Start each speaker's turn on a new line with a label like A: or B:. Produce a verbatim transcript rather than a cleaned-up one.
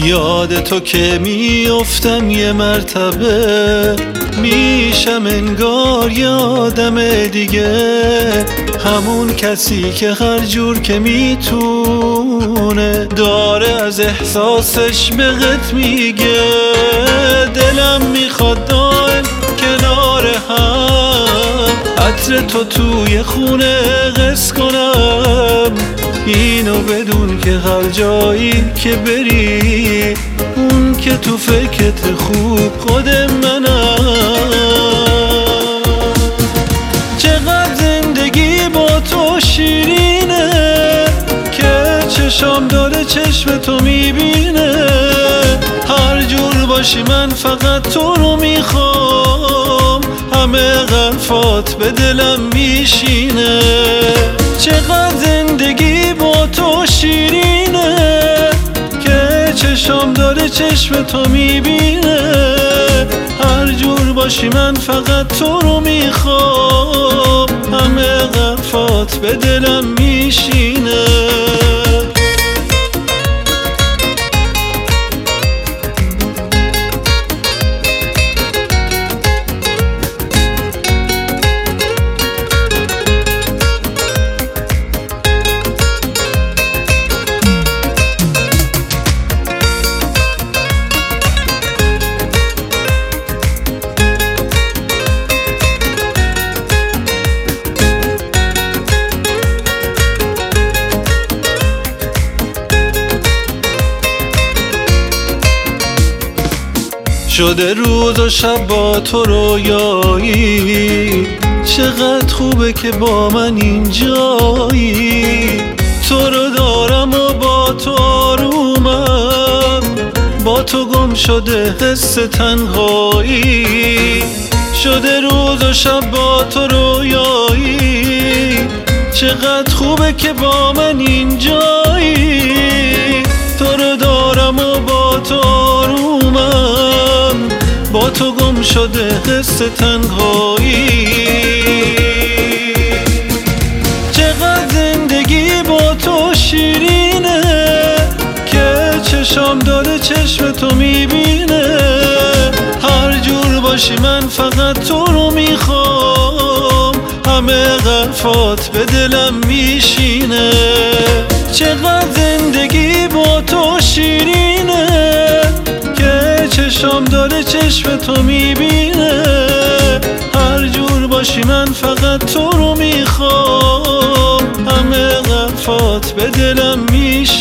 A: یاد تو که میافتم یه مرتبه، میشم انگار یه آدم دیگه، همون کسی که هر جور که میتونه داره از احساسش بهت میگه. دلم میخواد دائم کنار هم عطر تو توی خونه قص کنم، اینو بدون که هر جایی که بری اون که تو فکرت خوب خود منم. چقدر زندگی با تو شیرینه که چشام داره چشم تو میبینه، هر جور باشی من فقط تو رو میخوام، همه حرفات به دلم میشینه. چقدر زندگی با تو شیرینه که چشام داره چشم تو میبینه، هر جور باشی من فقط تو رو میخوام، همه حرفات به دلم میشینه. شده روز و شب با تو رویایی، چقدر خوبه که با من اینجایی، تو رو دارم و با تو آرومم، با تو گم شده حس تنهایی. شده روز و شب با تو رویایی، چقدر خوبه که با من اینجایی، تو رو دارم و با تو آرومم، با تو گم شده حس تنهایی. چقدر زندگی با تو شیرینه که چشام داره چشم تو میبینه، هر جور باشی من فقط تو رو میخوام، همه حرفات به دلم میشینه. چقدر زندگی با تو شیرینه که چشام داره چشم تو میبینه، هر جور باشی من فقط تو رو میخوام، همه حرفات به دلم میشینه.